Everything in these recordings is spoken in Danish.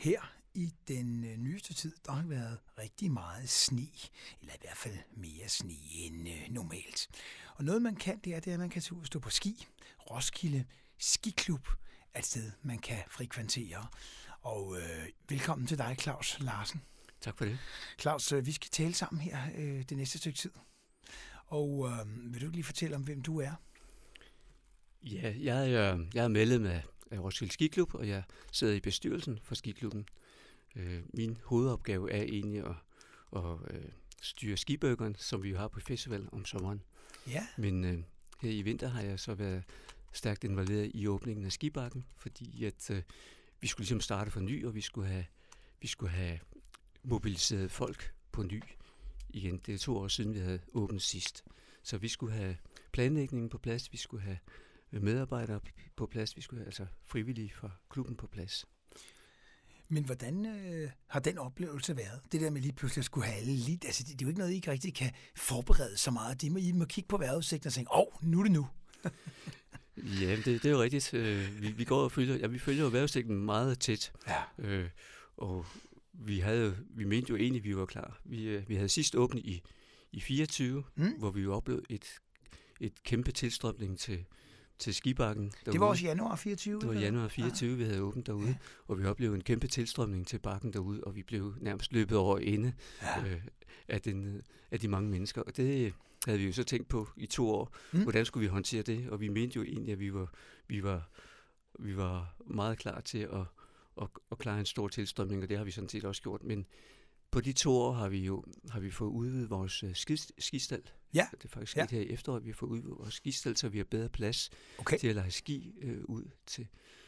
Her i den nyeste tid, der har været rigtig meget sne, eller i hvert fald mere sne end normalt. Og noget man kan, det er, at man kan tage ud og stå på ski. Roskilde Skiklub er et sted, man kan frekventere. Og velkommen til dig, Claus Larsen. Tak for det. Claus, vi skal tale sammen her det næste stykke tid. Og vil du lige fortælle om, hvem du er? Ja, jeg er medlem af Roskilde Skiklub, og jeg sidder i bestyrelsen for skiklubben. Min hovedopgave er egentlig at styre skiburgeren, som vi jo har på festival om sommeren. Ja. Men her i vinter har jeg så været stærkt involveret i åbningen af skibakken, fordi at vi skulle ligesom starte for ny, og vi skulle have mobiliseret folk på ny igen. Det er 2 år siden, vi havde åbnet sidst. Så vi skulle have planlægningen på plads, vi skulle have medarbejdere på plads, vi skulle have altså frivillige fra klubben på plads. Men hvordan har den oplevelse været? Det der med lige pludselig at skulle have alle lidt, altså det er jo ikke noget, I ikke rigtig kan forberede så meget. I må kigge på vejrudsigten og tænke, nu er det nu. Ja, det er jo rigtigt. Vi går og følger jo vejrudsigten meget tæt. Ja. Og vi mente jo egentlig, at vi var klar. Vi havde sidst åbnet i 24, hvor vi jo oplevede et kæmpe tilstrømning til skibakken derude. Det var også januar 24? Det var januar 24, vi havde åbent derude, og vi oplevede en kæmpe tilstrømning til bakken derude, og vi blev nærmest løbet over ende af de mange mennesker. Og det havde vi jo så tænkt på i 2 år. Hvordan skulle vi håndtere det? Og vi mente jo egentlig, at vi var meget klar til at klare en stor tilstrømning, og det har vi sådan set også gjort. Men på de 2 år har vi fået udvidet vores skistal. Ja. Det er faktisk sket her i efteråret, vi har fået udvidet vores skistal, så vi har bedre plads til at lege ski ud til.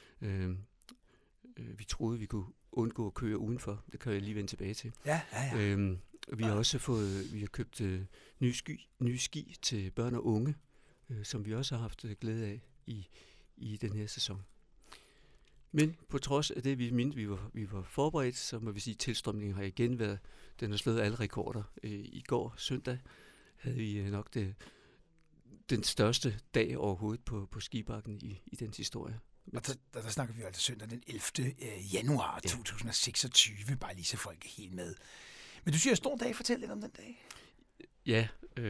Vi troede, vi kunne undgå at køre udenfor. Det kan jeg lige vende tilbage til. Ja. Vi har også købt nye ski til børn og unge, som vi også har haft glæde af i den her sæson. Men på trods af det, vi mente, vi var forberedt, så må vi sige, at tilstrømningen har igen været, den har slået alle rekorder. I går, søndag, havde vi nok den største dag overhovedet på skibakken i den historie. Og der snakker vi jo altså søndag den 11. januar 2026, bare lige så folk er helt med. Men du siger stor dag, fortæl lidt om den dag. Ja,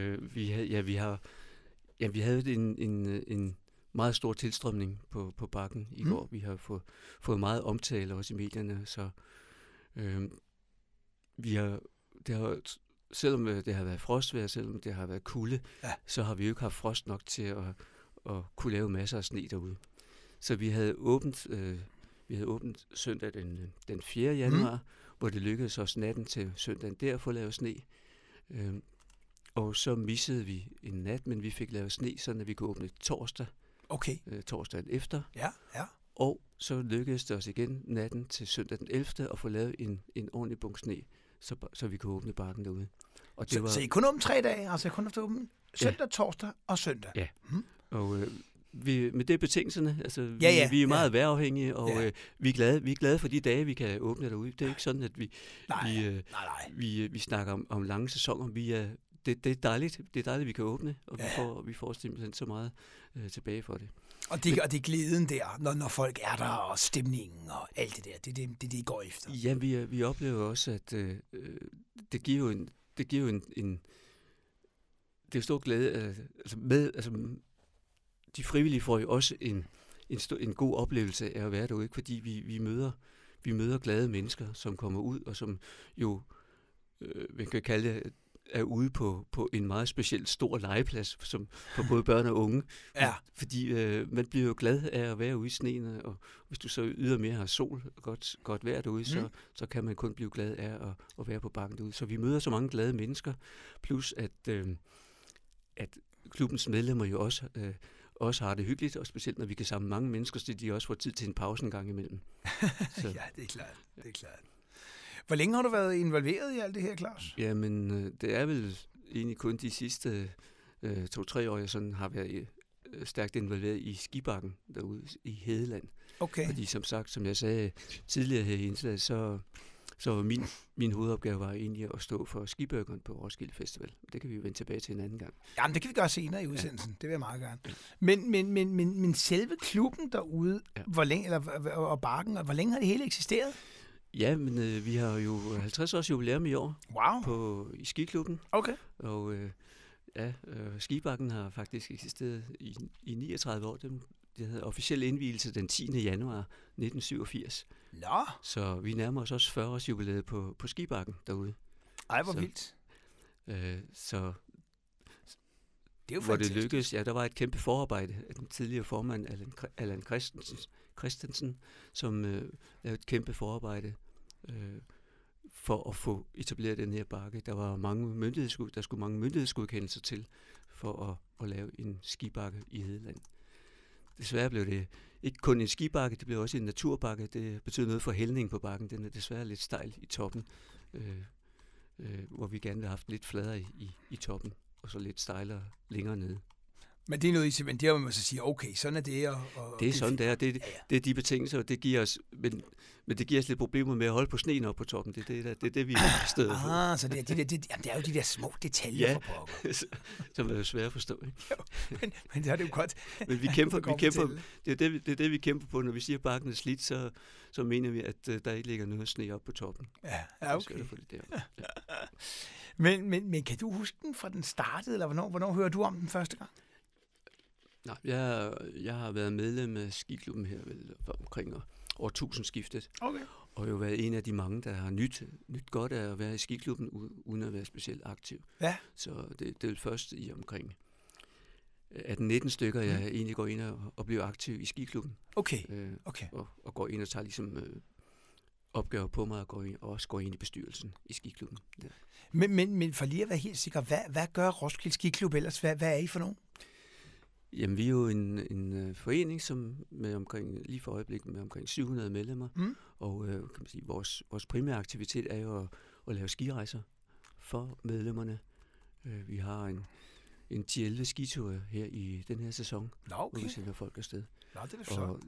vi havde en meget stor tilstrømning på bakken i går. Vi har fået meget omtale også i medierne, så selvom det har været frostvejr, selvom det har været kulde, så har vi jo ikke haft frost nok til at kunne lave masser af sne derude. Så vi havde åbent søndag den 4. januar, hvor det lykkedes os natten til søndagen der at få lavet sne. Og så missede vi en nat, men vi fik lavet sne, så vi kunne åbne torsdag. Okay. Torsdagen efter. Ja. Og så lykkedes det os igen natten til søndag den 11. at få lavet en ordentlig bunke sne, så vi kunne åbne bakken derude. Og det så I kun om 3 dage? Altså I kun haft åbent søndag, torsdag og søndag? Ja. Og med det betingelserne, altså vi er meget vejrafhængige, og vi er glade for de dage, vi kan åbne derude. Det er ikke sådan, at vi snakker om lange sæsoner. Det er dejligt, vi kan åbne, og vi får simpelthen så meget tilbage for det. Og det er glæden der, når folk er der, og stemningen og alt det der, det I går efter. Ja, vi oplever også, at det giver jo en det er stor glæde, de frivillige får jo også en god oplevelse af at være derude, ikke? Fordi vi møder glade mennesker, som kommer ud, og som jo, man kan kalde det, er ude på en meget speciel stor legeplads som for både børn og unge. Ja. Fordi man bliver jo glad af at være ude i sneen, og hvis du så ydermere har sol godt vejr derude, så kan man kun blive glad af at være på bakken derude. Så vi møder så mange glade mennesker, plus at klubbens medlemmer jo også har det hyggeligt, og specielt når vi kan samle mange mennesker, så de også får tid til en pause en gang imellem. Ja, det er klart. Hvor længe har du været involveret i alt det her, Claus? Jamen, det er vel egentlig kun de sidste 2-3 år, jeg sådan har været stærkt involveret i skibakken derude i Hedeland. Okay. Fordi som jeg sagde tidligere her i indslaget, så var min hovedopgave var egentlig at stå for skiburgeren på Roskilde Festival. Det kan vi jo vende tilbage til en anden gang. Jamen, det kan vi gøre senere i udsendelsen. Det vil jeg meget gerne. Men selve klubben derude, hvor længe, og bakken, hvor længe har det hele eksisteret? Ja, men vi har jo 50 års jubilæum i år i skiklubben. Okay. Og skibakken har faktisk eksisteret i 39 år. Det havde officiel indvielse den 10. januar 1987. Nå. Så vi nærmer os også 40 års jubilæet på skibakken derude. Ej, hvor vildt. Så det er jo hvor det lykkedes, der var et kæmpe forarbejde af den tidligere formand, Allan Christensen, som lavede et kæmpe forarbejde for at få etableret den her bakke. Der var der skulle mange myndighedsgodkendelser til for at lave en skibakke i Hedeland. Desværre blev det ikke kun en skibakke, det blev også en naturbakke. Det betyder noget for hældningen på bakken. Den er desværre lidt stejl i toppen, hvor vi gerne ville have haft lidt fladere i toppen, og så lidt stejlere længere nede. Men det er noget, men det er jo, man så siger, okay, sådan er det. Det er sådan, det er. Det er de betingelser, og det giver os, men det giver os lidt problemer med at holde på sneen oppe på toppen. Det er det, vi er stedet for. Så det er jo de der små detaljer for pokker. Som er svært at forstå. Ikke? Jo, men det er det jo godt. Men vi kæmper det er det, vi kæmper på. Når vi siger, at bakken er slidt, så mener vi, at der ikke ligger noget sne oppe på toppen. Ja, okay. Ja. Men kan du huske den fra den startede, eller hvornår hører du om den første gang? Nej, jeg har været medlem af skiklubben her omkring årtusindskiftet. Okay. Og jo været en af de mange, der har nyt godt af at være i skiklubben, uden at være specielt aktiv. Ja. Så det er først i omkring 18-19 stykker, jeg egentlig går ind og bliver aktiv i skiklubben. Okay. Og går ind og tager ligesom opgaver på mig, og også går ind i bestyrelsen i skiklubben. Ja. Men for lige at være helt sikker, hvad gør Roskilde Skiklub ellers? Hvad er I for nogen? Jamen, vi er jo en forening, som lige for øjeblikket med omkring 700 medlemmer, og kan man sige, vores primære aktivitet er jo at lave skirejser for medlemmerne. Vi har en 10-11 skiture her i den her sæson, hvor vi sender folk afsted. Nå, det er flot. Og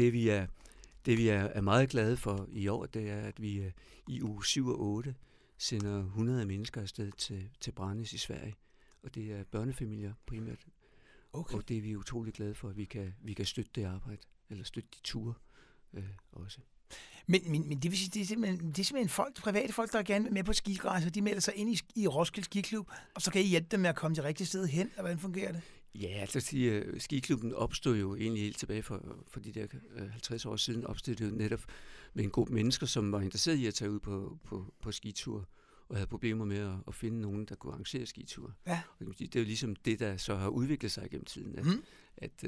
det vi er meget glade for i år, det er, at vi i uge 7 og 8 sender 100 mennesker afsted til Brandes i Sverige, og det er børnefamilier primært. Okay. Og det er vi utrolig glade for, at vi kan støtte det arbejde, eller støtte de ture også. Men det vil sige, det er simpelthen private folk, der gerne vil med på skirejser, de melder sig ind i Roskilde Skiklub, og så kan I hjælpe dem med at komme det rigtige sted hen, eller hvordan fungerer det? Ja, altså skiklubben opstod jo egentlig helt tilbage for de der 50 år siden, opstod det jo netop med en gruppe mennesker, som var interesseret i at tage ud på skiture, og havde problemer med at finde nogen, der kunne arrangere skiture. Ja. Det er jo ligesom det, der så har udviklet sig gennem tiden, at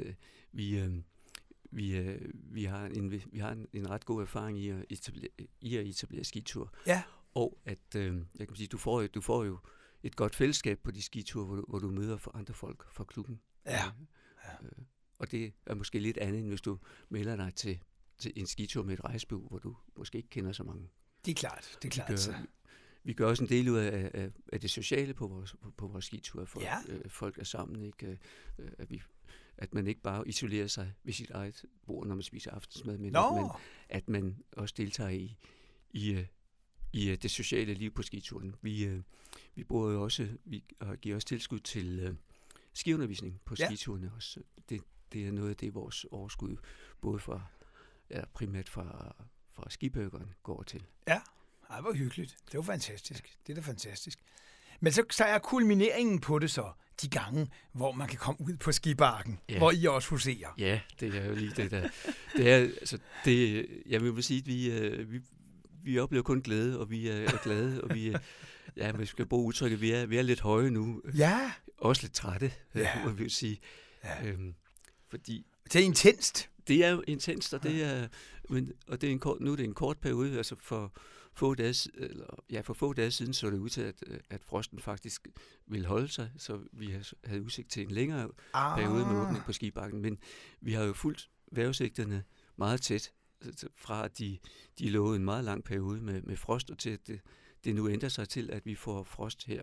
vi har en ret god erfaring i at etablere skiture. Ja. Og at jeg kan sige, du får jo et godt fællesskab på de skiture, hvor du møder for andre folk fra klubben. Ja. Og det er måske lidt andet, end hvis du melder dig til en skitur med et rejsebureau, hvor du måske ikke kender så mange. Det er klart. Vi gør også en del ud af det sociale på vores skiture. Folk er sammen, ikke? At man ikke bare isolerer sig ved sit eget bord, når man spiser aftensmad, men at man også deltager i det sociale liv på skituren. Vi bruger jo også, vi giver også tilskud til skiundervisning på skiturene også. Det er noget af det, vores overskud både primært fra skibøgeren går til. Ja. Ej, hvor hyggeligt. Det var fantastisk. Det er da fantastisk. Men så er kulmineringen på det så, de gange, hvor man kan komme ud på skibakken, hvor I også huserer. Ja, det er jo lige det der. Jeg vil sige, at vi oplever kun glæde, og vi er glade, og vi skal bruge udtrykket, vi er lidt høje nu. Ja. Også lidt trætte, må vi sige. Ja. Fordi det er intenst. Det er intenst, og det er nu er det en kort periode, altså for få dage siden så det ud til, at frosten faktisk ville holde sig, så vi havde udsigt til en længere periode med åbning på skibakken, men vi har jo fulgt vejrudsigterne meget tæt, fra at de lovede en meget lang periode med frost, og til at det nu ændrer sig til, at vi får frost her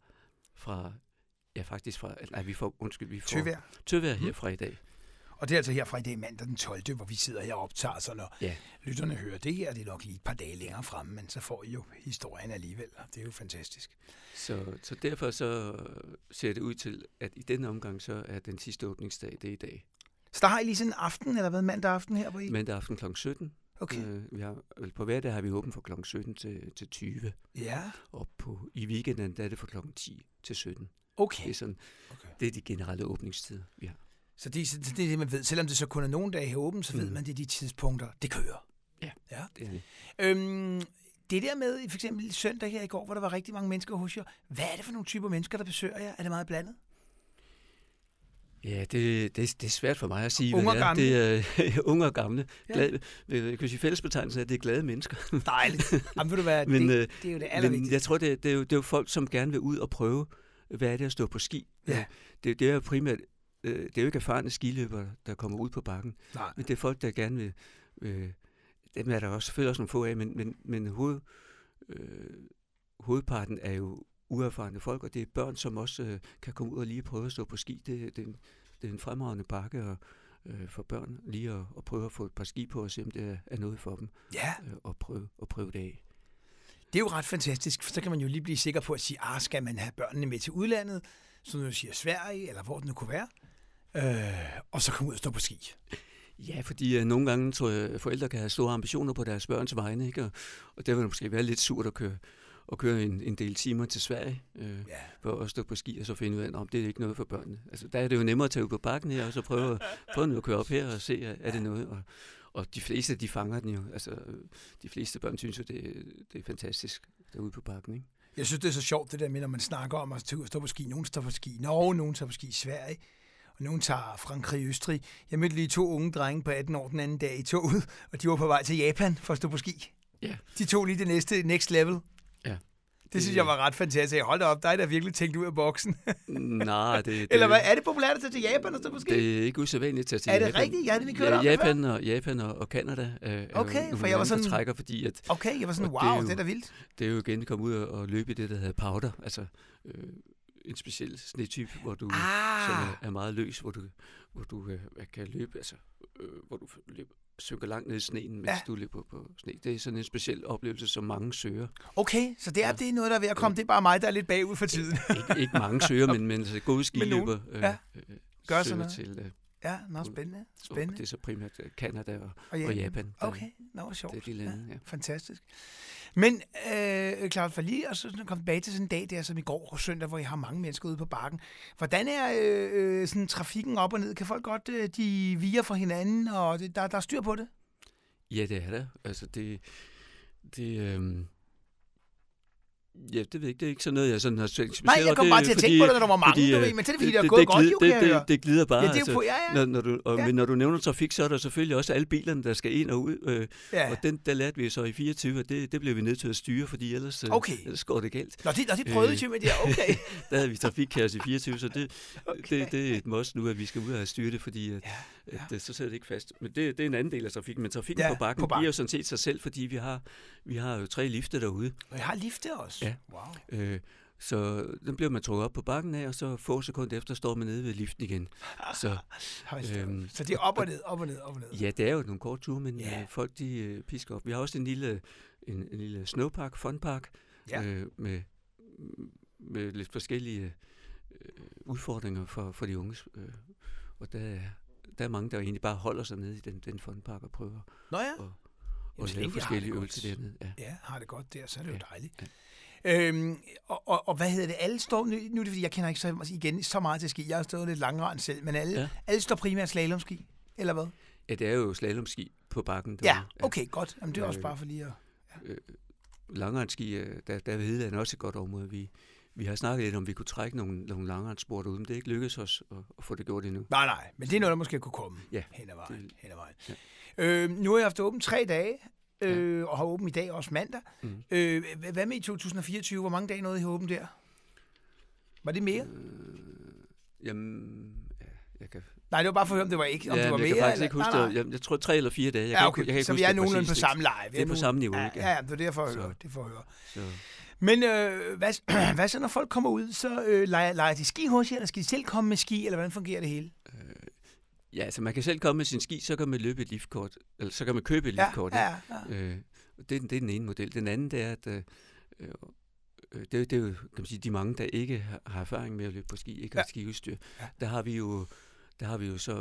vi får tøvejr her fra i dag. Og det er altså her fra i dag, mandag den 12., hvor vi sidder her og optager, så når lytterne hører det her, det er nok lige et par dage længere fremme, men så får I jo historien alligevel, og det er jo fantastisk. Så derfor så ser det ud til, at i denne omgang, så er den sidste åbningsdag, det i dag. Så der har I lige sådan en aften, eller hvad, mandag aften her på I? Mandag aften kl. 17. Okay. På hverdag har vi åbent fra kl. 17 til 20. Ja. Og i weekenden der er det fra kl. 10 til 17. Okay. Det er, sådan, det er de generelle åbningstider, vi har. Så det er det, man ved. Selvom det så kun er nogle dage her åbent, så ved man, det er de tidspunkter, det kører. Ja, det er det. Det der med, for eksempel søndag her i går, hvor der var rigtig mange mennesker hos jer. Hvad er det for nogle typer mennesker, der besøger jer? Er det meget blandet? Ja, det er svært for mig at sige, unge hvad det er. Det er unge og gamle. Ja. Jeg kan sige fællesbetegnelsen, at det er glade mennesker. Dejligt. Jamen, ved du hvad, det er jo det allervigtigste. Men jeg tror, det er jo folk, som gerne vil ud og prøve, hvad er det at stå på ski. Ja. Det er jo primært, det er jo ikke erfarne skiløbere, der kommer ud på bakken. Nej. Men det er folk, der gerne vil, dem er der også selvfølgelig også nogle få af, men hovedparten er jo uerfarne folk, og det er børn, som også kan komme ud og lige prøve at stå på ski. Det er en fremragende bakke for børn lige at prøve at få et par ski på og se, om det er noget for dem. Ja. Og prøve det af. Det er jo ret fantastisk, for så kan man jo lige blive sikker på at sige, skal man have børnene med til udlandet, som du siger Sverige, eller hvor det nu kunne være, og så komme ud og stå på ski. Ja, fordi nogle gange tror jeg, forældre kan have store ambitioner på deres børns vegne, ikke? Og det vil måske være lidt surt at køre en del timer til Sverige for at stå på ski og så finde ud af, om det er ikke noget for børnene. Altså, der er det jo nemmere at tage ud på bakken her, og så prøve at køre op her og se, er det noget. Og de fleste, de fanger den jo. Altså, de fleste børn synes jo, det er fantastisk derude på bakken, ikke? Jeg synes, det er så sjovt, det der med, når man snakker om at stå på ski. Nogen står på ski i Norge, nogen står på ski i Sverige, og nogen tager Frankrig og Østrig. Jeg mødte lige 2 unge drenge på 18 år den anden dag i toget, og de var på vej til Japan for at stå på ski. Ja. De tog lige det next level. Ja. Det synes jeg var ret fantastisk. Hold da op, dig der virkelig tænkt ud af boksen. Nej, Eller hvad, er det populært at tage til Japan og stå på ski? Det er ikke usædvanligt at tage til Japan. Japan. Er det rigtigt? Jeg havde ikke hørt om det før. Japan og Canada okay, for jeg var sådan trækker, fordi at okay, jeg var sådan wow, det er da vildt. Det er jo igen komme ud og løbe i det der hedder powder, altså en speciel snetype, hvor du som er meget løs, hvor du kan løbe, altså hvor du synker langt ned i sneen, mens du løber på sne. Det er sådan en speciel oplevelse, som mange søger. Okay, så det er noget, der er ved at komme. Det er bare mig, der er lidt bagud for tiden. ikke mange søger, men altså, gode skiløber gør søger til. Spændende. Og det er så primært Canada og Japan. Okay, sjovt. Det er de lande, ja. Fantastisk. Men Claus, for lige at komme tilbage til sådan en dag der, som i går søndag, hvor I har mange mennesker ude på bakken. Hvordan er sådan trafikken op og ned? Kan folk godt, de viger fra hinanden, og der er styr på det? Ja, det er der. Altså ja, det ved jeg ikke. Det er ikke sådan noget, jeg sådan har specielt. Nej, jeg kom bare til at tænke på det, når der var mange, men det er fordi, der er gået godt, kan jeg høre. Det glider bare. Ja, det er jo Men når du nævner trafik, så er der selvfølgelig også alle bilerne, der skal ind og ud. Og der lærte vi så i 24, og det blev vi nødt til at styre, fordi ellers går det galt. Nå, de prøvede jo med det, okay. Der havde vi trafikkaos i 24, så det er et must nu, at vi skal ud og styre det, fordi så sidder det ikke fast. Men det er en anden del af trafikken, men trafikken på bakken giver jo sådan set sig selv, fordi vi har jo 3 lifte derude. Og jeg har lifte også? Ja. Wow. Så den bliver man trukket op på bakken af, og så få sekunder efter står man nede ved liften igen. Så det er op og ned. Ja, det er jo nogle korte ture, men folk de pisker op. Vi har også en lille snowpark, funpark, med lidt forskellige udfordringer for de unge. Og der er mange, der egentlig bare holder sig nede i den funpark og prøver og lave forskellige øvelser dernede. Ja, har det godt der, så er det jo dejligt. Ja. Og hvad hedder det? Alle står, nu er det fordi, jeg kender ikke så meget til ski. Jeg har stået lidt langrend selv, men alle står primært slalomski, eller hvad? Ja, det er jo slalomski på bakken. Ja, okay, godt. Jamen, det er også bare for lige at... Langrendski, der er ved Hedeland også et godt område. Vi har snakket lidt om, vi kunne trække nogle langrendsspor derude, men det er ikke lykkedes os at få det gjort endnu. Nej, men det er noget, der måske kunne komme hen ad vejen. Ja. Nu har jeg haft åbent 3 dage, og har åbent i dag også mandag. Hvad med i 2024? Hvor mange dage nåede I åbent der? Var det mere? Jeg kan... Nej, det var bare for at høre, om det var ikke, om det var mere. Jeg kan faktisk ikke huske det. Jeg tror 3 eller 4 dage. Så vi er nogenlunde på samme leje. Det er på samme niveau. Ja, det er derfor at høre. Det får jeg høre. Men hvad så, når folk kommer ud, så leger de ski hos jer, eller skal de selv komme med ski, eller hvordan fungerer det hele? Ja, altså man kan selv komme med sin ski, så kan man løbe et liftkort, eller så kan man købe et liftkort. Ja. Det er den ene model. Den anden, det er, at det er jo, kan man sige, de mange, der ikke har erfaring med at løbe på ski, ikke har skiudstyr. Der har vi jo så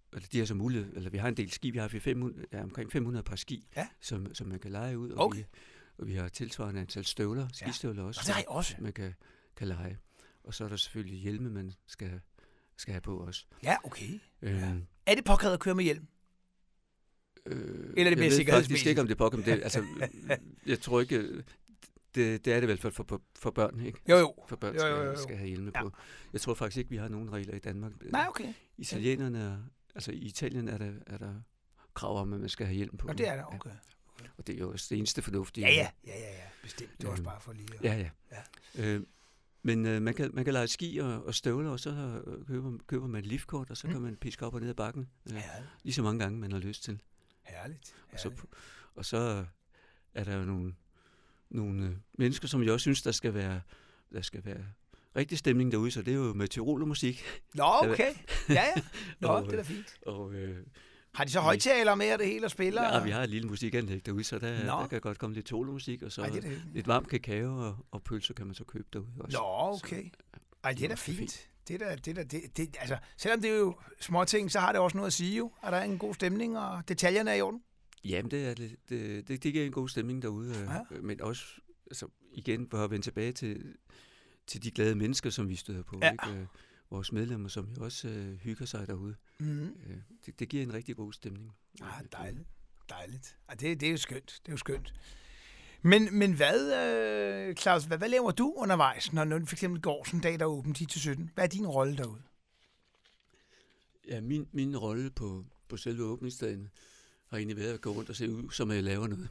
eller de har så mulighed, eller vi har en del ski, vi har omkring 500 par ski, som man kan leje ud, og vi har tilsvarende antal støvler, skistøvler også, man kan leje. Og så er der selvfølgelig hjelme, man skal have på også. Ja, okay. Er det påkrævet at køre med hjelm? Eller er det mere sikkerhedsmæssigt? Jeg ved faktisk ikke, om det er påkrævet. Altså, jeg tror ikke... Det er det vel for børn, ikke? Jo. For børn skal have hjelme på. Jeg tror faktisk ikke, vi har nogen regler i Danmark. Nej, okay. I Italien er der krav om, at man skal have hjelm på. Og det er der, okay. Og det er jo det eneste fornuftige. Ja. Bestemt. Det er også bare for lige. Ja. Men man kan lege ski og støvler, og så køber man et liftkort, og så kan man piske op og ned ad bakken. Lige så mange gange, man har lyst til. Herligt. Og så er der jo nogle mennesker, som jeg også synes, der skal være rigtig stemning derude, så det er jo med tyrolermusik. Nå, okay. Ja. Nå, det er da fint. Har de så højtaler med og det hele og spiller? Ja, vi har et lille musikanlæg derude, så der kan godt komme lidt tyrolermusik, og så lidt varm kakao og pølser kan man så købe derude også. Nå, okay. Det er da fint. Det altså, selvom det er jo små ting, så har det også noget at sige jo. Er der en god stemning, og detaljerne er i orden? Jamen, det giver en god stemning derude, men også, altså, igen, for at vende tilbage til de glade mennesker, som vi støder på, ikke? Vores medlemmer, som jo også hygger sig derude. Det giver en rigtig god stemning. Dejligt. Det er jo skønt. Men hvad, Claus, hvad laver du undervejs, når du for eksempel går sådan en dag, der er åben 10-17? Hvad er din rolle derude? Ja, min rolle på selve åbningsdagen har egentlig været at gå rundt og se ud, som jeg laver noget.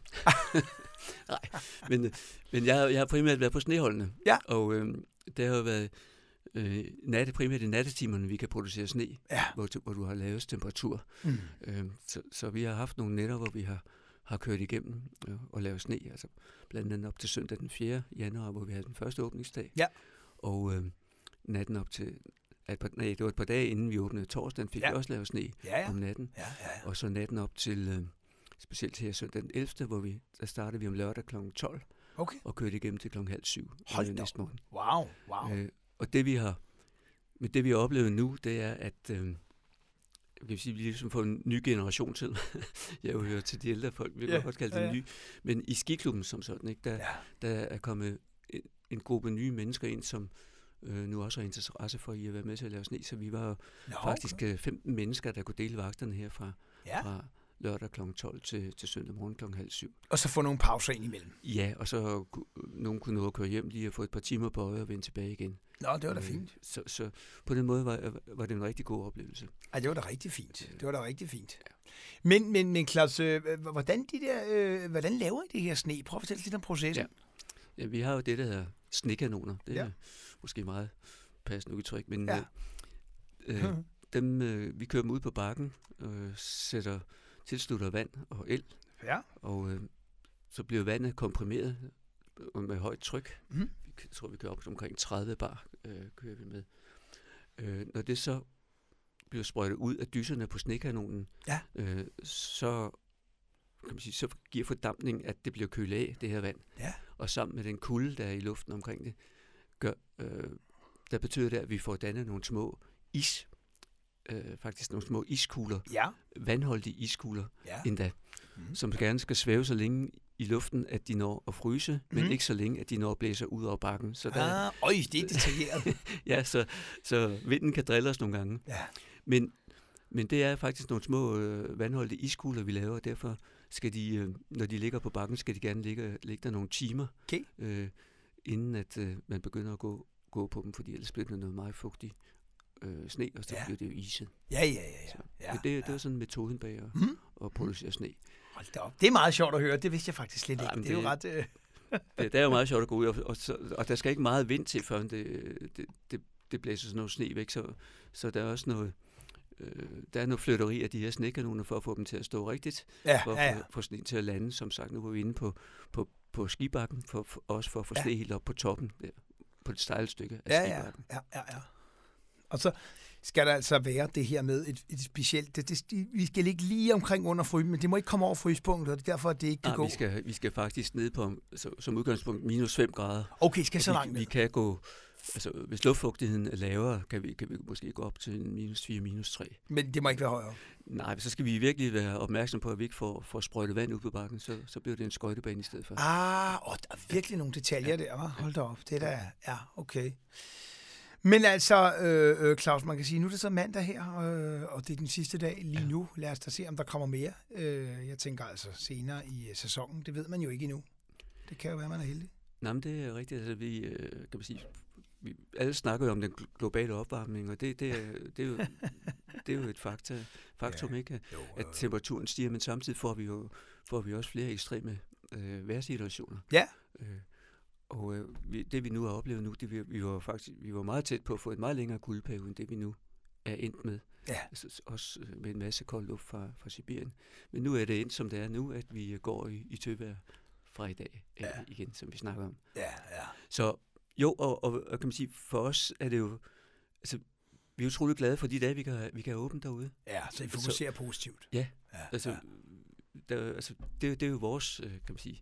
Nej, men jeg har primært været på sneholdene, og det har jo været primært i nattetimerne, vi kan producere sne, hvor du har lavest temperatur. Så vi har haft nogle nætter, hvor vi har kørt igennem og lavet sne, altså blandt andet op til søndag den 4. januar, hvor vi havde den første åbningsdag. Ja. Og natten op til... det var et par dage inden vi åbnede torsdagen, fik vi også lavet sne om natten. Og så natten op til, specielt her søndag den 11., der startede vi om lørdag kl. 12, og kørte igennem til kl. 6:30 næste morgen. Wow. Og det vi har oplevet nu, det er, at vi ligesom får en ny generation til. Jeg hører til de ældre folk, vi kan godt kalde det ny. Men i skiklubben som sådan, ikke, der er kommet en gruppe nye mennesker ind, som nu også har interesse for at være med til at lave sne, så vi var faktisk 15 mennesker, der kunne dele vagterne her fra lørdag kl. 12 til søndag morgen kl. 6:30. Og så få nogle pauser ind imellem. Ja, og så nogen kunne nå at køre hjem lige og få et par timer på øje og vende tilbage igen. Nå, det var da fint. Så på den måde var det en rigtig god oplevelse. Ej, det var da rigtig fint. Ja. Men Claus, hvordan laver I det her sne? Prøv at fortælle lidt om processen. Ja, vi har jo det, der hedder snekanoner. Det er måske meget passende udtryk, men vi kører dem ud på bakken, tilslutter vand og el, og så bliver vandet komprimeret med højt tryk. Jeg tror, vi kører op omkring 30 bar, kører vi med. Når det så bliver sprøjtet ud af dyserne på snekanonen, så kan man sige, så giver fordampning, at det bliver kølet af, det her vand. Ja. Og sammen med den kulde, der er i luften omkring det, der betyder det, at vi får dannet nogle små faktisk nogle små iskugler, vandholdige iskugler endda, som gerne skal svæve så længe i luften, at de når at fryse, men ikke så længe, at de når at blæse ud over bakken. Så det er detaljeret. Ja, så vinden kan drille os nogle gange. Ja. Men det er faktisk nogle små vandholdige iskugler, vi laver, og derfor skal de, når de ligger på bakken, skal de gerne ligge der nogle timer, inden at man begynder at gå på dem, fordi ellers bliver det noget meget fugtigt sne, og så bliver det jo iset. Det er sådan metoden bag at producere sne. Hold da op. Det er meget sjovt at høre. Det vidste jeg faktisk slet ikke. Det er jo ret... det er jo meget sjovt at gå ud, og der skal ikke meget vind til, før det blæser sådan noget sne væk, så der er også noget... Der er noget flytteri af de her snekanoner for at få dem til at stå rigtigt, for at få sne til at lande. Som sagt, nu var vi inde på skibakken, også for at få sne helt op på toppen, på et stejlt stykke af skibakken. Ja. Og så skal der altså være det her med et specielt... vi skal ligge lige omkring under frysen, men det må ikke komme over fryspunktet, og det er derfor, at det ikke kan gå. Vi skal faktisk ned på, som udgangspunkt, -5 grader. Okay, skal så langt ned. Vi kan gå Altså, hvis luftfugtigheden er lavere, kan vi måske gå op til en -4, -3. Men det må ikke være højere. Nej, så skal vi virkelig være opmærksom på, at vi ikke får sprøjtet vand ud på bakken, så bliver det en skøjtebane i stedet for. Der er virkelig nogle detaljer der, hva'? Hold da op. Det der er okay. Men altså, Claus, man kan sige, nu er det så mandag her, og det er den sidste dag lige nu. Lad os da se, om der kommer mere. Jeg tænker altså senere i sæsonen. Det ved man jo ikke endnu. Det kan jo være, man er heldig. Nej, men det er rigtigt. Altså, kan man sige, alle snakker jo om den globale opvarmning, og det er jo et faktum, ikke? At temperaturen stiger, men samtidig får vi også flere ekstreme vejrsituationer. Ja. Det vi nu har oplevet nu, vi var meget tæt på at få et meget længere kuldeperiode, end det vi nu er endt med. Ja. Altså, også med en masse kold luft fra Sibirien. Men nu er det endt, som det er nu, at vi går i tøvejr fra i dag igen, som vi snakker om. Ja. Så jo, og kan man sige, for os er det jo, altså, vi er utrolig glade for de dage, vi kan åbne derude. Ja, så I fokuserer positivt. Ja, altså, det er jo vores, kan man sige,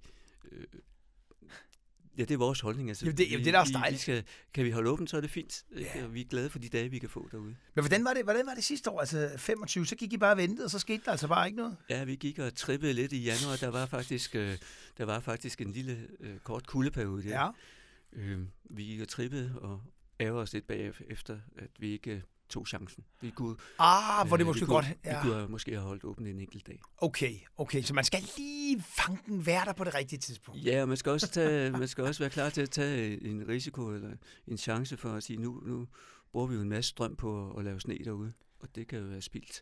det er vores holdning. Altså, det er da også dejligt. Kan vi holde åbent, så er det fint. Ja. Og vi er glade for de dage, vi kan få derude. Men hvordan var det sidste år? Altså 25, så gik I bare og ventede, og så skete der altså bare ikke noget? Ja, vi gik og trippede lidt i januar. Der var faktisk en lille kort kuldeperiode der. Ja. Vi gik og trippede og ærger os lidt bagefter, at vi ikke tog chancen. Vi kunne, hvor det måske godt... Ja. Vi kunne måske have holdt åbent en enkelt dag. Okay, så man skal lige fange den værter på det rigtige tidspunkt. Ja, og man skal også være klar til at tage en risiko eller en chance for at sige, nu bruger vi jo en masse strøm på at lave sne derude, og det kan jo være spildt,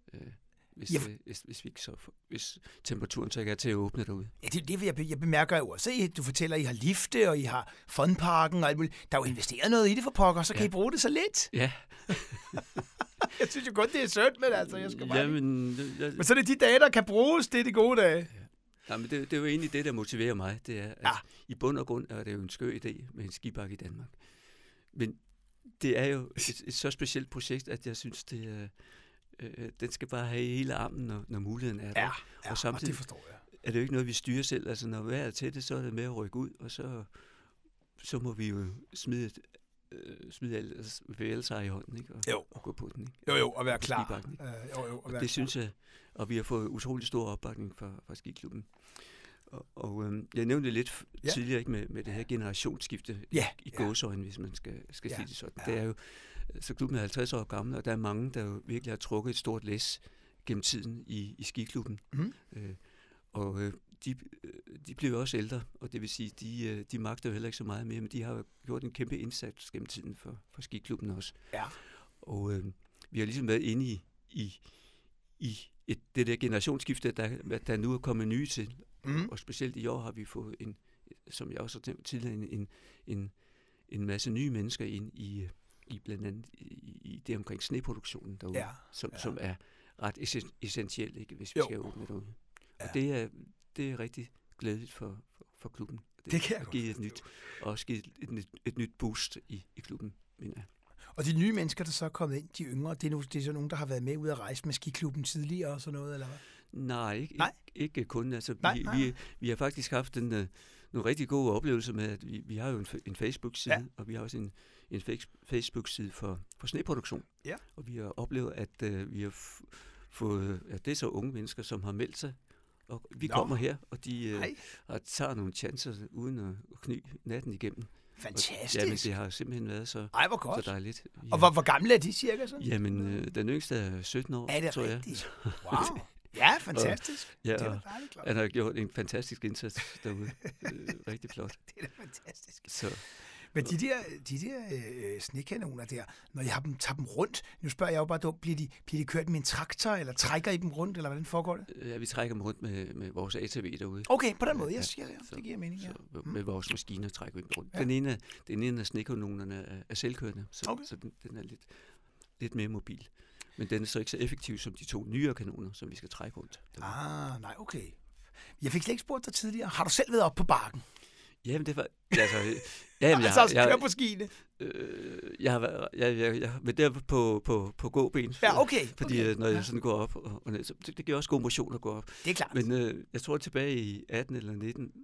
hvis temperaturen så ikke er til at åbne derude. Ja, det jeg bemærker jo også. Du fortæller, at I har lifte, og I har fondparken og alt muligt. Der er jo investeret noget i det for pokker, så kan I bruge det så lidt. Ja. Jeg synes jo godt, det er sødt, men altså, jeg skal bare... Men så er det de dage, der kan bruges, det er de gode dage. Ja, men det er jo egentlig det, der motiverer mig. Det er, at i bund og grund er det jo en skør idé med en skibakke i Danmark. Men det er jo et så specielt projekt, at jeg synes, det er... den skal bare have hele armen, når muligheden er der. Ja, og samtidig det forstår jeg. Er det jo ikke noget, vi styrer selv. Altså, når vejret er til det, så er det med at rykke ud, og så må vi jo smide vægelser i hånden, ikke? Og gå på den, ikke? Jo, og være klar. Og det synes jeg, og vi har fået utrolig stor opbakning fra skiklubben. Og jeg nævnte lidt tidligere, ikke, med det her generationsskifte i gåseøjne, hvis man skal sige det sådan. Det er jo, så klubben er 50 år gammel, og der er mange, der jo virkelig har trukket et stort læs gennem tiden i skiklubben. De bliver jo også ældre, og det vil sige, de magter jo heller ikke så meget mere, men de har jo gjort en kæmpe indsats gennem tiden for skiklubben også. Ja. Og vi har ligesom været inde i det der generationsskifte, der nu er kommet nye til. Og specielt i år har vi fået som jeg også har tænkt tidligere, en masse nye mennesker ind i blandt andet i det omkring sneproduktionen derude, som er ret essentielt, ikke, hvis vi skal åbne derude. Og det er rigtig glædeligt for klubben. Det kan jeg godt give et nyt boost i klubben, mener jeg. Og de nye mennesker, der så er kommet ind, de yngre, det er så nogen, der har været med ud at rejse med skiklubben tidligere og sådan noget, eller hvad? Nej, ikke kun. Altså, vi har faktisk haft nogle rigtig gode oplevelser med, at vi har jo en Facebook-side, og vi har også en Facebook-side for sneproduktion. Ja. Og vi har oplevet, at vi har fået, at det er så unge mennesker, som har meldt sig, og vi kommer her, og de tager nogle chancer uden at kny natten igennem. Fantastisk. Jamen, det har simpelthen været så dejligt. Ja. Og hvor gamle er de cirka så? Jamen, den yngste er 17 år, er det tror jeg. Rigtigt? Wow. Ja, fantastisk. Det er han har gjort en fantastisk indsats derude. Rigtig flot. Det er da fantastisk. Så. Men de der snekanoner der, når jeg tager dem rundt, nu spørger jeg jo bare dumt, bliver de kørt med en traktor, eller trækker I dem rundt, eller hvordan foregår det? Ja, vi trækker dem rundt med vores ATV derude. Okay, på den måde, det giver mening, ja. Så med vores maskiner trækker vi dem rundt. Ja. Den ene af snekanonerne er selvkørende, så den er lidt mere mobil. Men den er så ikke så effektiv som de 2 nyere kanoner, som vi skal trække rundt. Nej, okay. Jeg fik slet ikke spurgt dig tidligere. Har du selv været oppe på bakken? Jamen, det var... Altså, jeg kører på skiene? Jeg har været... Men der på gåben. Ja, okay. Fordi når jeg sådan går op og ned, så det giver også god motion at gå op. Det er klart. Men jeg tror tilbage i 18 eller 19,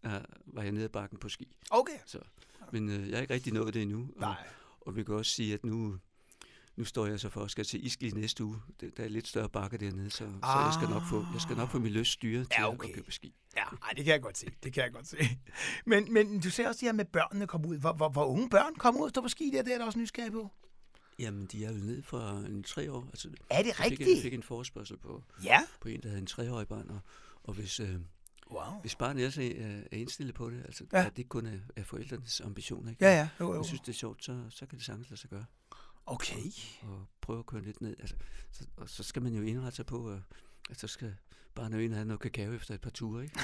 var jeg nede ad bakken på ski. Okay. Så, men jeg har ikke rigtig nået det endnu. Nej. Og vi kan også sige, at nu står jeg så for at skal til Iskli næste uge. Der er lidt større bakke dernede, så jeg skal nok få min lyst styret til at købe ski. Ja, det kan jeg godt se. Men du ser også det her med børnene komme ud. Hvor unge børn kommer ud og står på ski, det er der også nysgerrig på. Jamen, de er vel ned fra 3 år. Altså, er det rigtigt? Jeg fik en forespørgsel på en, der havde en 3-årig barn, og hvis barnet ellers er indstillet på det, altså at det ikke kun er forældrenes ambitioner, ikke? Ja. Jo. Jeg synes, det er sjovt, så kan det sagtens lade sig gøre. Okay. Og prøve at køre lidt ned. Altså, så skal man jo indrette sig på, at så skal barnet jo ind og have noget kakao efter et par ture, ikke?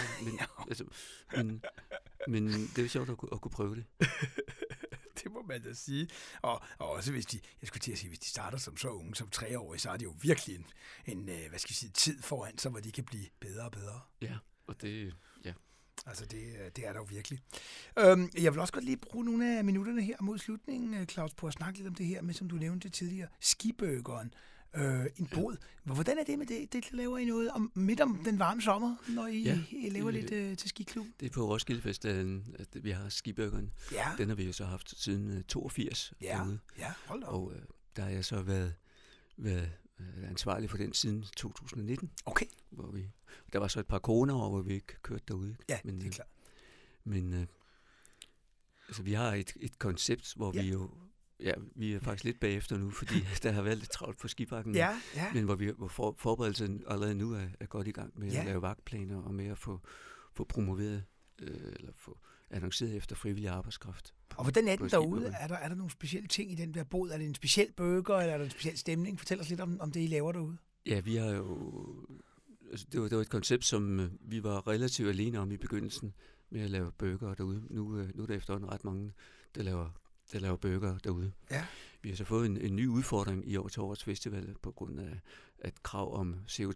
Men det er jo sjovt at kunne prøve det. Det må man da sige. Og også hvis hvis de starter som så unge, som 3-årige, så er det jo virkelig en tid foran sig, hvor de kan blive bedre og bedre. Ja, og det, ja. Altså det er der jo virkelig. Jeg vil også godt lige bruge nogle af minutterne her mod slutningen, Claus, på at snakke lidt om det her med, som du nævnte tidligere, skiburgeren. En bod. Hvordan er det med det laver I noget midt om den varme sommer, når I laver lidt til skiklubben? Det er på Roskilde Festivalen, at vi har skiburgeren. Ja. Den har vi jo så haft siden 82 derude. Ja, hold da. Og der har jeg så været ansvarlig for den siden 2019. Okay. Der var så et par coronaår, hvor vi ikke kørte derude. Ja, det er klart. Men altså, vi har et koncept, hvor vi jo... Ja, vi er faktisk lidt bagefter nu, fordi der har været lidt travlt på skibakken. Ja. Men hvor forberedelsen allerede nu er godt i gang med at lave vagtplaner og med at få promoveret eller få annonceret efter frivillig arbejdskraft. Og hvordan er den derude? Er der nogle specielle ting i den der båd? Er det en speciel burger, eller er der en speciel stemning? Fortæl os lidt om det, I laver derude. Ja, vi har jo... Altså, det var et koncept, som vi var relativt alene om i begyndelsen med at lave burger derude. Nu er der efterhånden ret mange, der laver burger derude. Ja. Vi har så fået en ny udfordring i år til årets festival på grund af et krav om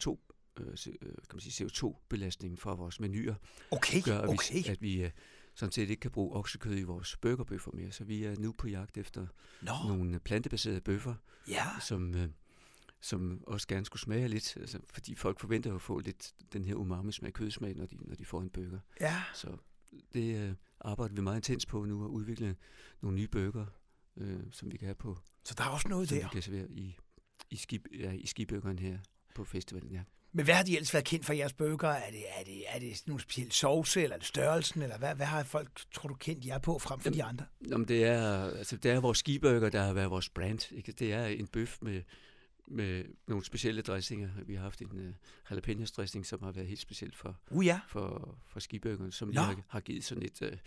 CO2-belastningen fra vores menuer. Gør, at vi sådan set ikke kan bruge oksekød i vores burgerbøffer mere. Så vi er nu på jagt efter nogle plantebaserede bøffer, som også gerne skulle smage lidt, altså, fordi folk forventer at få lidt den her umami-smag, kødsmag, når de får en burger. Ja. Så det arbejder vi meget intens på nu, at udvikle nogle nye burger, som vi kan have på. Så der er også noget der? Som vi kan servere i skiburgeren her på festivalen, ja. Men hvad har de ellers været kendt for jeres burger? Er det nogle specielle sauce, eller er det størrelsen, eller hvad har folk, tror du, kendt jer på frem for de andre? Jamen, det er vores skiburger, der har været vores brand. Ikke? Det er en bøf med nogle specielle dressinger. Vi har haft en jalapenos dressing, som har været helt specielt for skiburgeren, som har givet sådan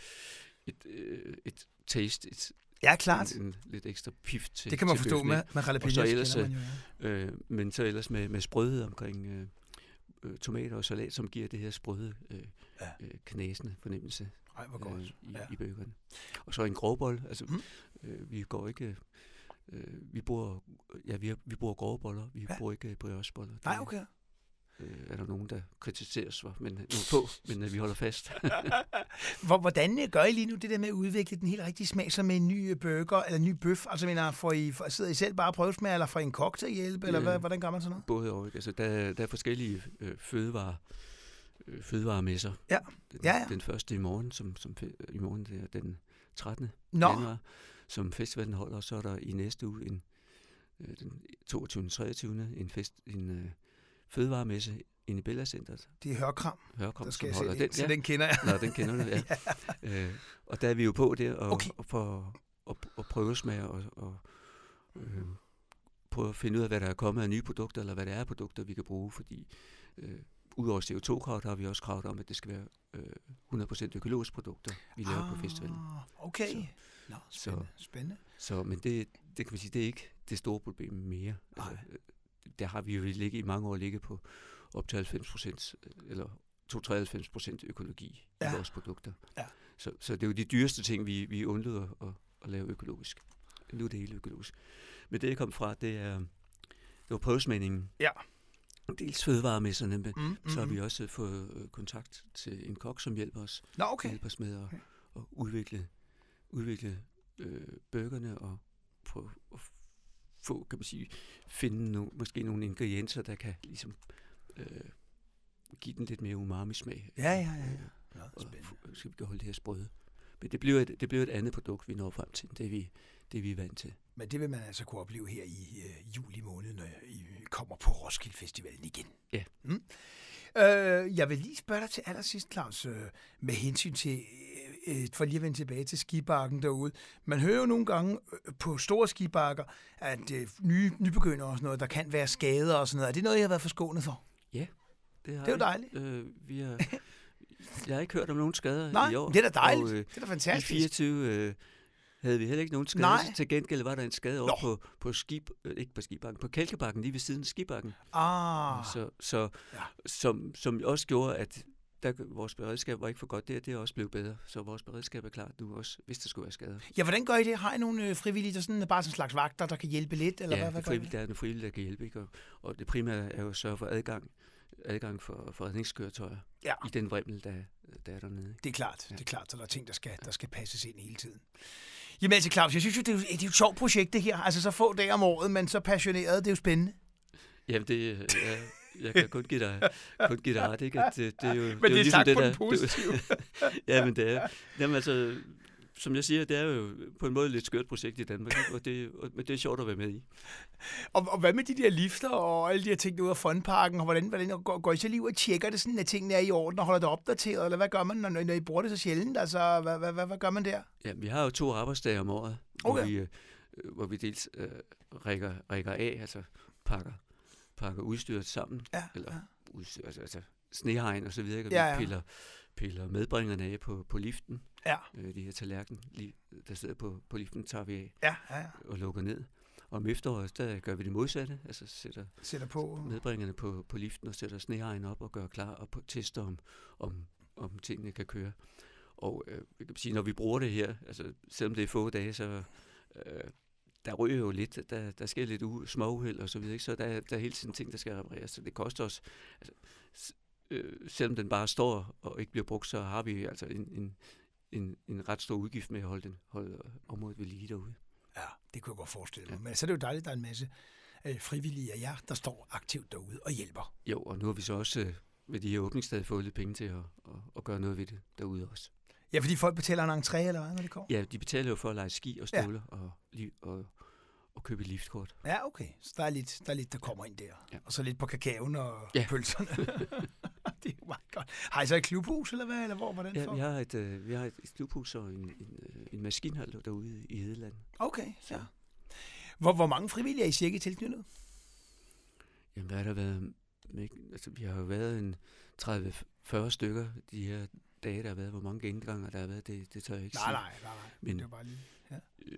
et taste, klart. En lidt ekstra pift til. Det kan man forstå med jalapenos. Så ellers, men så ellers med sprødhed omkring tomater og salat, som giver det her sprøde, knasende fornemmelse. Ej, hvor godt. I burgeren. Og så en grovbolle. Altså, vi går ikke... Vi bruger grove boller, vi bruger ikke briocheboller. Nej, okay. Er der nogen, der kritiseres for, men nogle få, men vi holder fast. Hvordan gør I lige nu det der med at udvikle den helt rigtige smag, som med en ny burger eller en ny bøf? Altså, sidder I selv bare og prøvesmager, eller får I en kok til at hjælpe, eller hvordan gør man sådan noget? Både og. Altså, der er forskellige fødevaremesser. Ja. Den første i morgen, i morgen det er den 13. januar, som festivalen holder, og så er der i næste uge den 22. 23. en fødevaremesse inde i Bella Centeret. Det er Hørkram, der skal som holder den. Så den kender jeg. Nå, den kender du, ja. Og der er vi jo på der, og for at prøve smage og prøve at finde ud af, hvad der er kommet af nye produkter, eller hvad der er produkter, vi kan bruge, fordi udover CO2-krav, der har vi også kravet om, at det skal være 100% økologiske produkter, vi laver på festivalen. Okay. Spændende. Så, men det kan man sige, det er ikke det store problem mere. Altså, der har vi jo i mange år ligget på op til 90% eller 93% økologi i vores produkter. Ja. Så det er jo de dyreste ting, vi undlader at lave økologisk. Nu er det hele økologisk. Men det, jeg kom fra, det var prøvesmagningen. Ja. Dels fødevaremesserne, men så har vi også fået kontakt til en kok, som hjælper os. Hjælper os med at udvikle burgerne og prøve at få, kan man sige, finde måske nogle ingredienser, der kan ligesom give den lidt mere umami-smag. Ja. Nå, skal vi holde det her sprøde. Men det bliver et andet produkt, vi når frem til, det vi er vant til. Men det vil man altså kunne opleve her i juli måned, når I kommer på Roskilde Festivalen igen. Ja. Jeg vil lige spørge dig til allersidst, Claus, med hensyn til, for lige at vende tilbage til skibakken derude. Man hører jo nogle gange på store skibakker, at nybegyndere og sådan noget, der kan være skader og sådan noget. Er det noget, I har været forskånet for? Ja, det er jo dejligt. Jeg har ikke hørt om nogen skader Nej, i år. Det er da dejligt. Og, det er da fantastisk. I 24 havde vi heller ikke nogen skade. Nej. Til gengæld var der en skade over på skibakken, på Kælkebakken, lige ved siden af skibakken. Som også gjorde, at vores beredskab var ikke for godt. Det er også blevet bedre, så vores beredskab er klart nu også, hvis der skulle være skader. Ja, hvordan gør I det? Har I nogle frivillige, der sådan bare sådan en slags vagter, der kan hjælpe lidt? Eller hvad gør I? Der er nogle frivillige, der kan hjælpe. Ikke? Og det primære er jo at sørge for adgang for redningskøretøjer i den vrimmel, der er dernede. Det er klart, det er klart, så der er ting, der skal passes ind hele tiden. Jamen altså, Claus, jeg synes jo, det er jo et sjovt projekt, det her. Altså så få dage om året, men så passioneret, det er jo spændende. Jamen, jeg kan kun give dig ret, ikke? At det er jo, men det er jo ligesom det, der er positivt. Ja, men det er. Jamen altså, som jeg siger, det er jo på en måde et lidt skørt projekt i Danmark, ikke? Men det er sjovt at være med i. Og hvad med de der lifter og alle de her ting ude af Fondparken? Hvordan går I så lige ud og tjekker det sådan, at tingene er i orden og holder det opdateret? Eller hvad gør man, når I bruger det så sjældent? Altså, hvad gør man der? Ja, vi har jo 2 arbejdsdage om året, hvor vi dels rækker af, altså pakker udstyret sammen, udstyr, altså snehegn og så videre, vi piller medbringerne af på liften. Ja. De her tallerken, der sidder på liften, tager vi af og lukker ned. Og om efteråret, der gør vi det modsatte, altså sætter på medbringerne på liften og sætter snehegn op og gør klar og tester om tingene kan køre. Og jeg kan sige, når vi bruger det her, altså selvom det er få dage, så der ryger jo lidt, der sker lidt småuheld og så videre, ikke? Så der er hele tiden ting, der skal repareres, så det koster os, altså, selvom den bare står og ikke bliver brugt, så har vi altså en ret stor udgift med at holde området ved lige derude. Ja, det kunne jeg godt forestille mig. Men så er det jo dejligt, at der er en masse frivillige af jer, der står aktivt derude og hjælper. Jo, og nu har vi så også ved de her åbningssteder fået lidt penge til at gøre noget ved det derude også. Ja, fordi folk betaler en entré, eller hvad, når de kommer? Ja, de betaler jo for at lege ski og støvler og købe et liftkort. Ja, okay. Så der er lidt, der kommer ind der. Ja. Og så lidt på kakaoen og pølserne. Det er meget godt. Har I så et klubhus, eller hvad? Eller hvor var den for? Vi har et klubhus og en maskinhal derude i Hedeland. Okay, ja. Hvor mange frivillige er I cirka tilknyttet? Jamen, hvad har der været? Altså, vi har jo været en 30-40 stykker de her dage, der har været. Hvor mange genganger der har været, det tør jeg ikke sige. Nej. Men det er bare lige... Ja.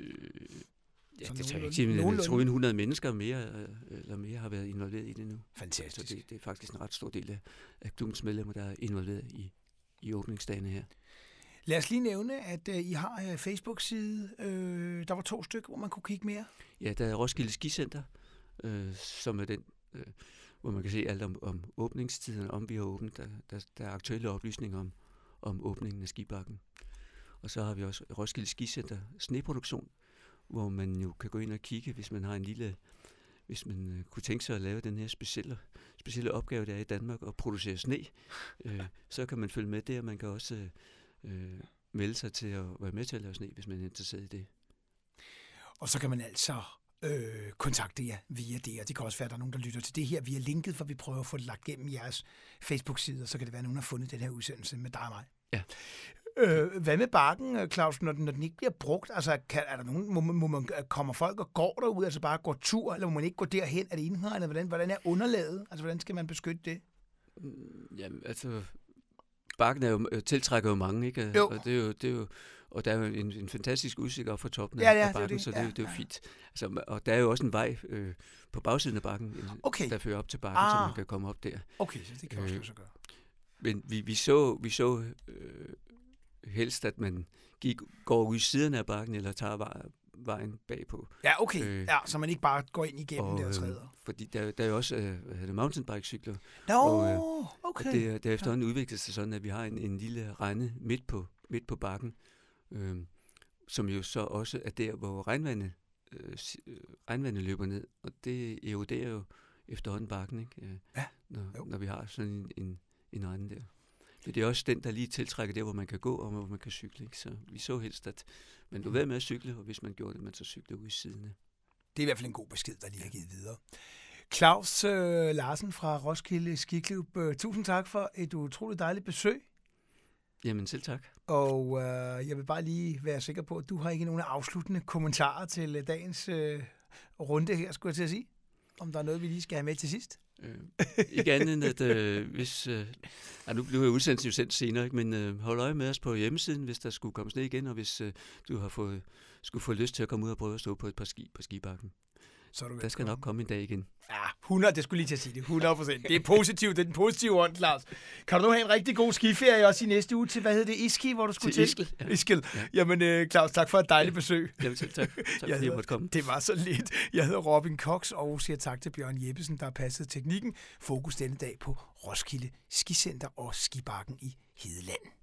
Det tør jeg ikke sige, men jeg tror, 100 mennesker mere har været involveret i det nu. Fantastisk. Så det er faktisk en ret stor del af klubbens medlemmer, der er involveret i åbningsdagene her. Lad os lige nævne, at I har Facebook-side. Der var 2 stykker, hvor man kunne kigge mere. Ja, der er Roskilde Skicenter, som er den, hvor man kan se alt om åbningstiden, om vi har åbent. Der er aktuelle oplysninger om åbningen af skibakken. Og så har vi også Roskilde Skicenter sneproduktion, hvor man jo kan gå ind og kigge, hvis man har hvis man kunne tænke sig at lave den her specielle opgave, der er i Danmark, og producere sne, så kan man følge med der. Man kan også melde sig til at være med til at lave sne, hvis man er interesseret i det. Og så kan man altså kontakte jer via det, og det kan også være, at der er nogen, der lytter til det her via linket, for vi prøver at få det lagt gennem jeres Facebook-side, og så kan det være, at nogen har fundet den her udsendelse med dig og mig. Ja. Hvad med bakken, Claus, når den ikke bliver brugt? Altså, er der nogen, kommer folk og går derud, altså bare går tur, eller må man ikke gå derhen? Er det indhegnet? Hvordan er underlaget? Altså, hvordan skal man beskytte det? Jamen, altså, bakken tiltrækker jo mange, ikke? Jo. Og det er jo og der er jo en fantastisk udsigt op fra toppen af bakken, så det er jo fint. Altså, og der er jo også en vej på bagsiden af bakken, der fører op til bakken, så man kan komme op der. Okay, så det kan også så gøre. Men vi så helst, at man går ud i siden af bakken, eller tager vejen bagpå. Ja, okay. Så man ikke bare går ind igennem der træder. Fordi der er jo også mountainbike-cykler. Okay. Og det er efterhånden udviklet sig sådan, at vi har en lille rende midt på bakken, som jo så også er der, hvor regnvandet løber ned. Og det eroderer jo efterhånden bakken, ikke? Når vi har sådan en rende der. Det er også den, der lige tiltrækker der, hvor man kan gå, og hvor man kan cykle. Ikke? Så vi så helst, at man lå være med at cykle, og hvis man gjorde det, man så cyklede ud i siden. Det er i hvert fald en god besked, der lige er givet videre. Claus Larsen fra Roskilde Skiklub, tusind tak for et utroligt dejligt besøg. Jamen selv tak. Og jeg vil bare lige være sikker på, at du har ikke nogen afsluttende kommentarer til dagens runde her, skulle jeg til at sige. Om der er noget, vi lige skal have med til sidst? Ikke andet end, at hvis... nu bliver jeg udsendt jo sendt senere, ikke? Men hold øje med os på hjemmesiden, hvis der skulle komme sne igen, og hvis du har skulle få lyst til at komme ud og prøve at stå på et par ski på skibakken. Så der skal nok komme en dag igen. Ja, 100, det skulle lige til at sige det. 100%. Det er positivt, det er den positive ånd, Claus. Kan du nu have en rigtig god skiferie også i næste uge til, hvad hedder det, Iski, hvor du skulle til? Iskel. Ja. Iskel. Ja. Jamen, Claus, tak for et dejligt besøg. Jamen selv tak. Tak fordi jeg måtte komme. Det var så lidt. Jeg hedder Robin Cox, og siger tak til Bjørn Jeppesen, der har passet teknikken. Fokus denne dag på Roskilde Skicenter og Skibakken i Hedeland.